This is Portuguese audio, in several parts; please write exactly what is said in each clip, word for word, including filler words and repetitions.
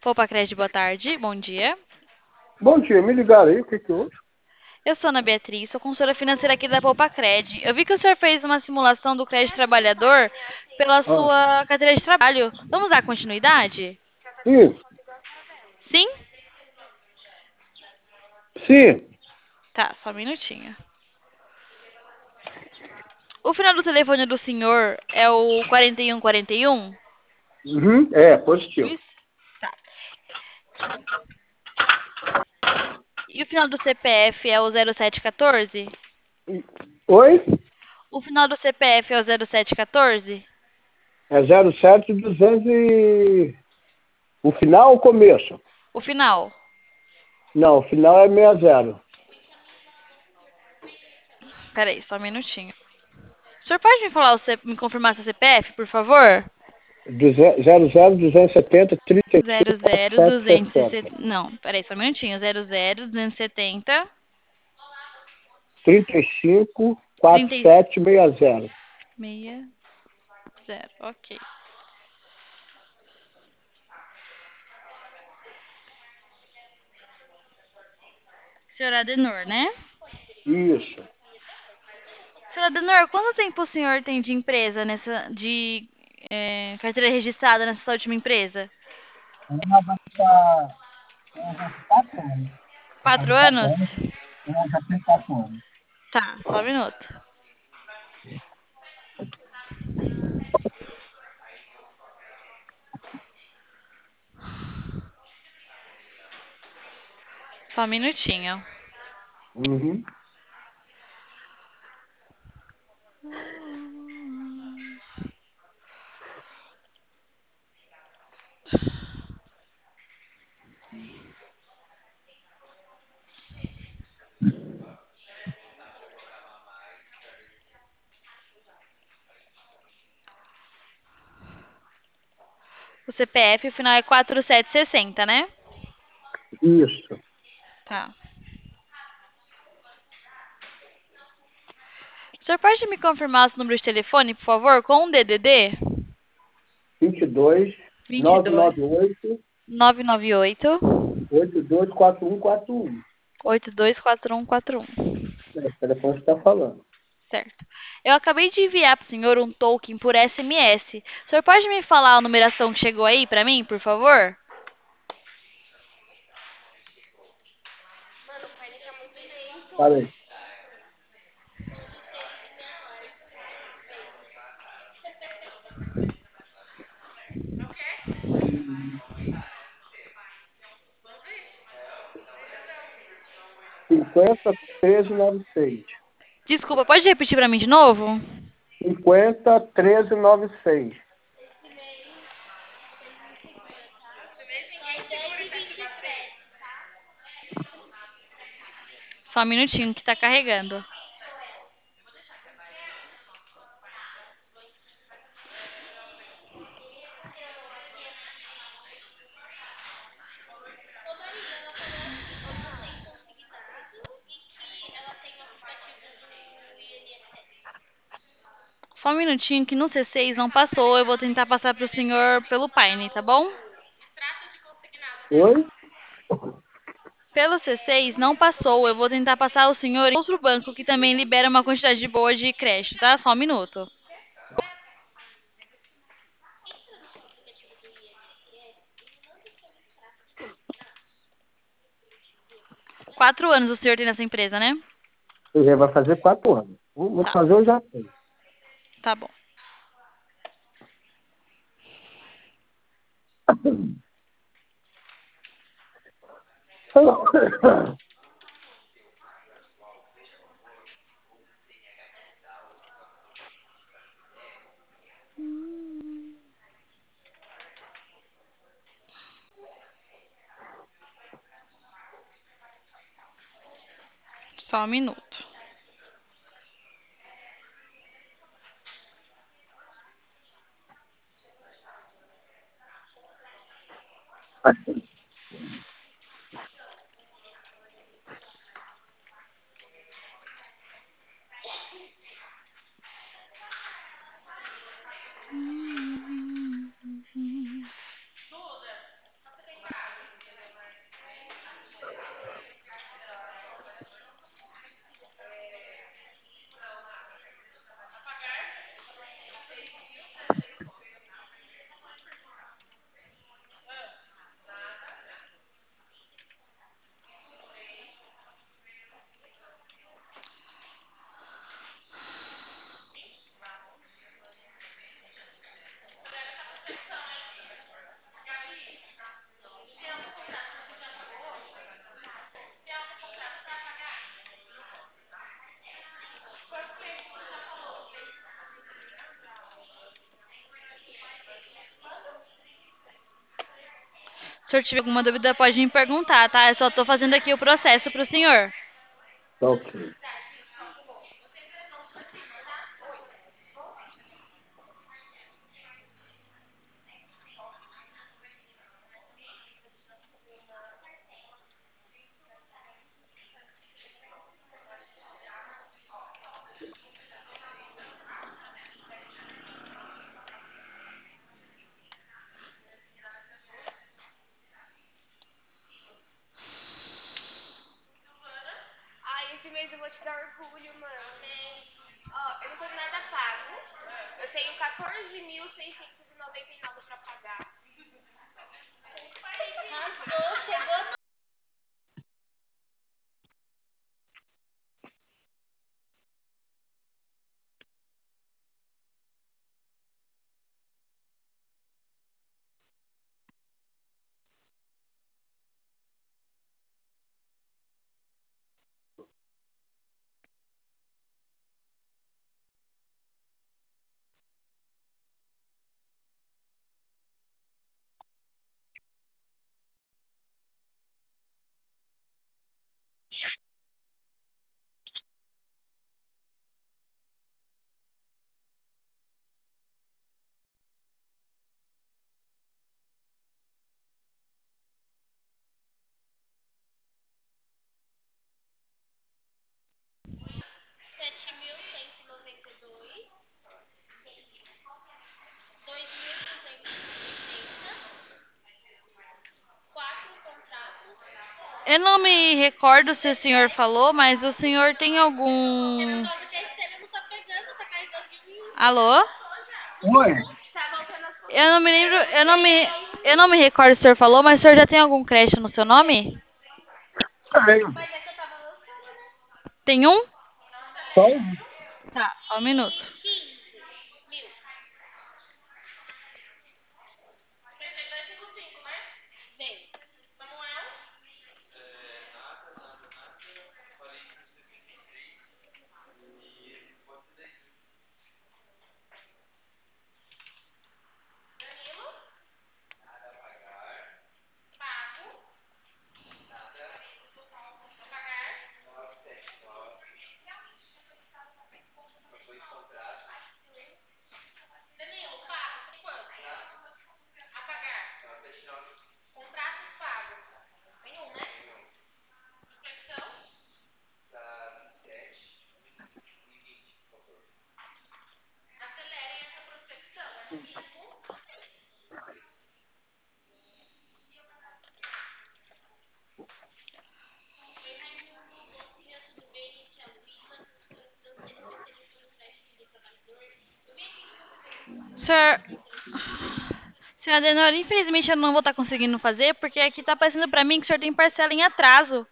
Poupa Crédito, boa tarde. Bom dia. Bom dia, me ligaram aí, o que que houve? Eu sou Ana Beatriz, sou consultora financeira aqui da Poupa Cred. Eu vi que o senhor fez uma simulação do crédito trabalhador pela Ah, sua carteira de trabalho. Vamos dar continuidade? sim, Sim? sim, Tá, só um minutinho. O final do telefone do senhor é o quarenta e um quarenta e um? uhum, é, positivo. Isso? Tá. E o final do C P F é o zero sete quatorze? Oi? O final do C P F é o zero sete quatorze? É zero sete duzentos e... O final ou o começo? O final. Não, o final é sessenta. Peraí, só um minutinho. O senhor pode me falar, o C... me confirmar seu C P F, por favor? zero zero duzentos e setenta trinta e Zero cinco zero sete duzentos e sessenta. setenta. Não, peraí, só um minutinho. Zero zero duzentos e setenta trinta e cinco trinta e quarenta e sete sessenta. seis zero. Ok. Senhor Adenor, né? Isso. Senhor Adenor, quanto tempo o senhor tem de empresa nessa, de é, carteira registrada nessa última empresa? Ela vai estar quatro anos. Vai Quatro fazer quatro anos? anos. Ela já tem quatro anos. Tá, só um minuto. Só um minutinho. Uhum. O C P F, o final é quatro sete seis zero, né? Isso. Tá. O senhor pode me confirmar o número de telefone, por favor, com o D D D? vinte e dois vinte e nove dois nove oito nove nove oito oito dois quatro um quatro um. oito dois quatro um quatro um. É, o telefone está falando. Certo. Eu acabei de enviar para o senhor um token por S M S. O senhor pode me falar a numeração que chegou aí para mim, por favor? Falei. cinquenta treze noventa e seis. Desculpa, pode repetir para mim de novo? cinquenta treze noventa e seis. Só um minutinho que está carregando. Só um minutinho que no C seis não passou. Eu vou tentar passar para o senhor pelo Paine, tá bom? Oi? Pelo C seis não passou. Eu vou tentar passar o senhor em outro banco que também libera uma quantidade boa de crédito, tá? Só um minuto. Quatro anos o senhor tem nessa empresa, né? Ele vai fazer quatro anos. Vou vou Tá, fazer, eu já tenho. tá bom. Só um minuto. Se o senhor tiver alguma dúvida, pode me perguntar, tá? Eu só tô fazendo aqui o processo pro senhor. Tá ok. Ah, esse mês eu vou te dar orgulho, mano. Ó, eu não tenho nada pago. Eu tenho quatorze mil seiscentos e noventa e nove pra pagar. Arrasou, chegou no... sete mil cento e noventa e dois, dois mil duzentos e sessenta, quatro contratos. Eu não me recordo se o senhor falou, mas o senhor tem algum. Todo dia esteve, não tá pegando, tá carregando de mim. Alô? Oi. Tá voltando as Eu não me contas. lembro, eu não me, eu não me recordo se o senhor falou, mas o senhor já tem algum crédito no seu nome? Tenho. Mas é que eu tava lançando, né? Tem um? Só um. Tá, só um minuto. quinze mil. trinta e dois vírgula cinco, né? Vem. Samuel? Danilo? Pago. Vou pagar. Danilo, pago. Por quanto? A pagar. Contratos pagos. Nenhum, né? Prospecção? Acelerem essa prospecção. Arquivo. Oi, Raimundo. Bom dia, tudo bem? Esse é o William, consultor financeiro especialista no crédito do trabalhador. Eu vi aqui que você fez um Senhor. cadastro no seu Senhora Denora, infelizmente eu não vou estar conseguindo fazer, porque aqui tá aparecendo pra mim que o senhor tem parcela em atraso.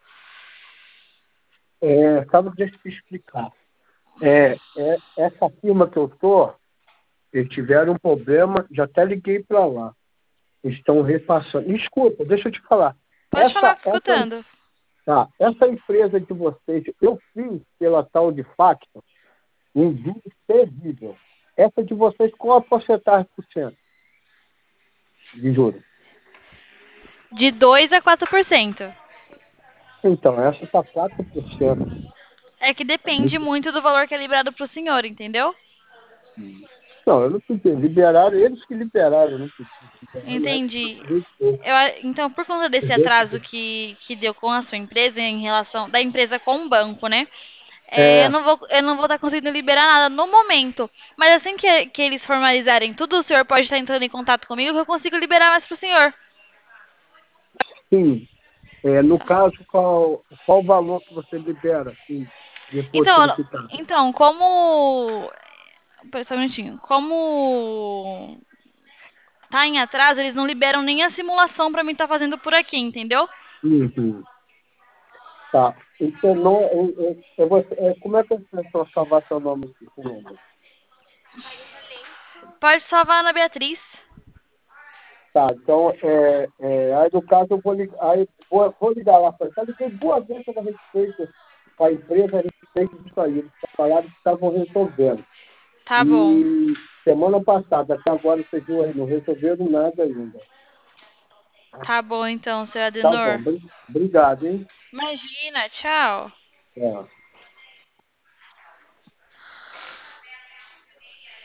É, sabe, deixa eu te explicar. É, é, essa firma que eu tô, eles tiveram um problema, já até liguei para lá. Estão repassando. Escuta, deixa eu te falar. Pode falar, Essa, tô essa, escutando. tá, essa empresa de vocês, eu fiz pela tal de Factor um juros terrível. Essa de vocês, qual a porcentagem por cento de juros? De dois a quatro por cento. Então, essa está quatro por cento. É que depende Muito. muito do valor que é liberado pro senhor, entendeu? Não, eu não pedi. Liberaram, eles que liberaram, eu não pedi. Liberaram essa que eu Entendi. paguei pouco. Eu, a- então, por conta desse atraso que, que deu com a sua empresa, em relação da empresa com o banco, né? É, eu É, não vou, eu não vou estar conseguindo liberar nada no momento. Mas assim que, que eles formalizarem tudo, o senhor pode estar entrando em contato comigo que eu consigo liberar mais pro senhor. sim. É, no caso, qual, qual o valor que você libera, sim, depois que Então, ele quitar? então, como. Pera só um minutinho. Como tá em atraso, eles não liberam nem a simulação pra mim estar fazendo por aqui, entendeu? Uhum. Tá. Então, não, eu, eu, eu vou, é, como é que eu posso salvar seu nome aqui? Por nome? Maísa Leite. Pode salvar na Beatriz. Tá, então, é, é, aí no caso eu vou ligar, aí vou, vou ligar lá para cá, liguei duas vezes a respeito com a empresa a respeito disso aí, eles falaram que estavam resolvendo. Tá bom. E semana passada, até agora, vocês não não resolveram nada ainda. Tá bom então, seu Tá bom. Adenor. Obrigado, hein? Imagina, tchau. É.